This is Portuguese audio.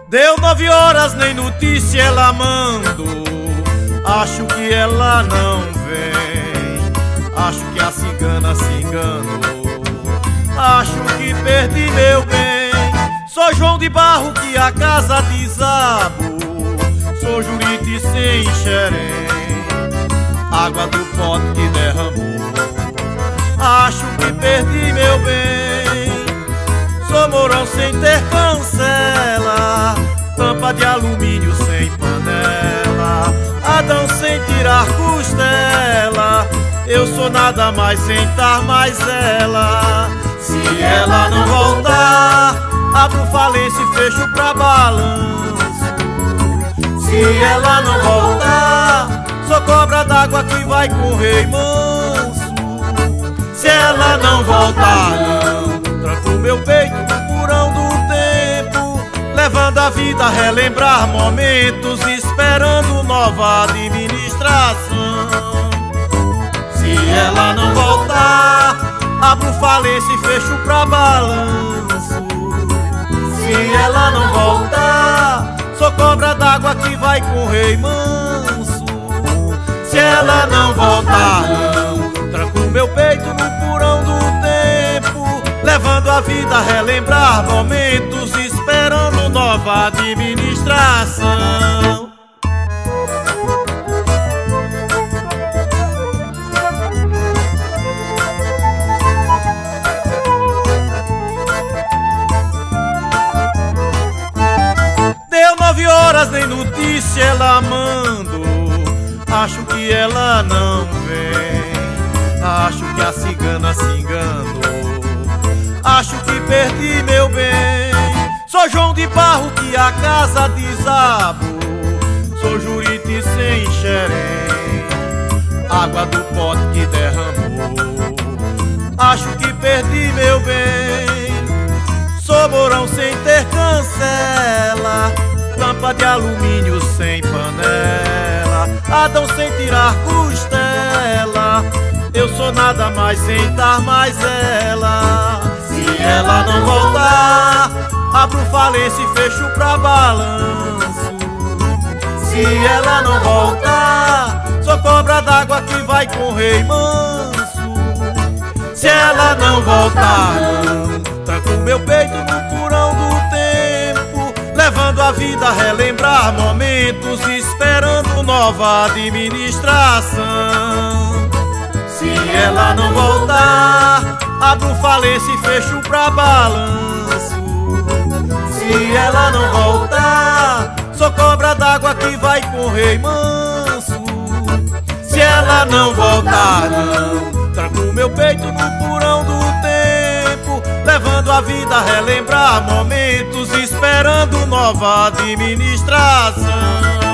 Deu 9 horas, nem notícia ela mandou. Acho que ela não vem. Acho que a cigana se enganou. Acho que perdi meu bem. Sou João de Barro que a casa desabou. Sou Juriti sem xerém, água do pote que derramou. Acho que perdi meu bem. Sou Mourão sem ter cancela, tampa de alumínio sem panela, Adão sem tirar costela. Eu sou nada mais sem tar mais ela. Se ela não voltar, abro falência e fecho pra balanço. Se ela não voltar, sou cobra d'água que vai com o rei manso. Se ela não voltar, não, tranco meu peito no porão do tempo, levando a vida a relembrar momentos, esperando nova administração. Se ela não voltar, abro falência e fecho pra balanço. Se ela não voltar, sou cobra d'água que vai com o rei manso. Se ela não voltar, não, tranco meu peito no porão do tempo, levando a vida a relembrar momentos, esperando nova administração. Deu 9 horas, nem notícia ela mandou. Acho que ela não vem. Acho que a cigana se enganou. Acho que perdi meu bem. Sou João de Barro que a casa desabou. Sou Juriti sem xerém, água do pote que derramou. Acho que perdi meu bem. Sou Mourão sem ter cancela, tampa de alumínio sem panela, Adão sem tirar costela. Eu sou nada mais sem tar mais ela. Se ela não voltar, abro falência e fecho pra balanço. Se ela não voltar, sou cobra d'água que vai com o rei manso. Se ela não voltar, não, tranco meu peito no porão do tempo, levando a vida a relembrar momentos, esperando nova administração. Se ela não voltar, abro falência e fecho pra balanço. Se ela não voltar, sou cobra d'água que vai com o rei manso. Se ela não voltar, não, tranco meu peito no porão do tempo, levando a vida a relembrar momentos, esperando nova administração.